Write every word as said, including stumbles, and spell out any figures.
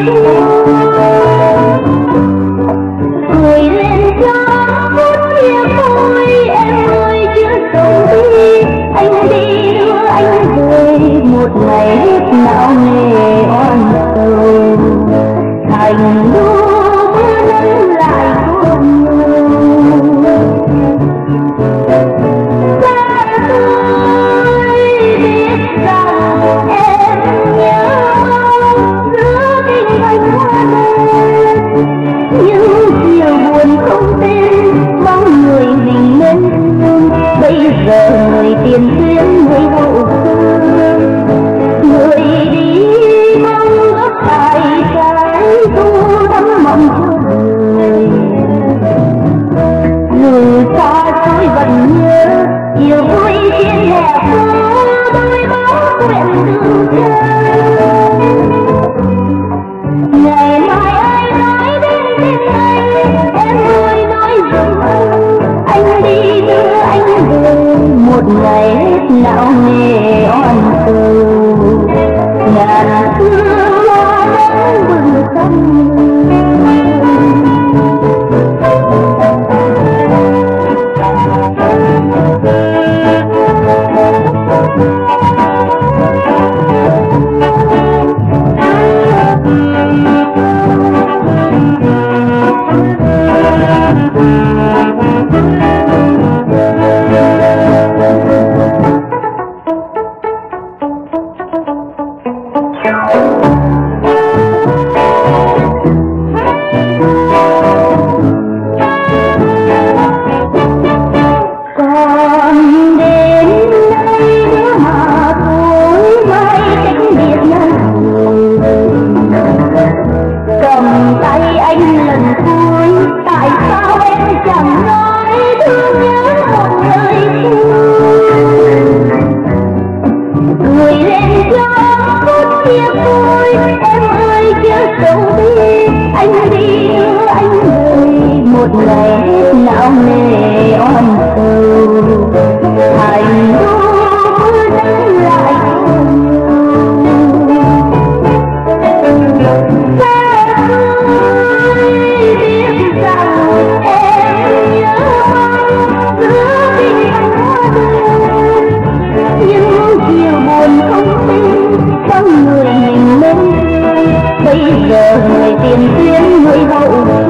cười lên cho phút chia phôi em ơi chưa sống đi anh đi đưa anh về một ngày hết não nề oan sầu thành đô mưa nắng lại cùng giờ người tiền tuyến người hậu phương người đi mong ước tài trái tu đắm mộng trời dù xa xôi vẫn nhớ chiều vui trên hè phố đôi bóng quyện đường chơi ngày mai ai nói đến tên anh em ơi nói dùm anh đi đưa anh về một ngày hết não nề oan sầu ngàn xưa hoa nắng bừng khắp một ngày hết não nề oan sầu thành đô mưa nắng lại xa xôi biết rằng em nhớ mong giữa tình hoa đời nhưng chiều buồn không tin trong người mình lên bây giờ người tiền tuyến người hậu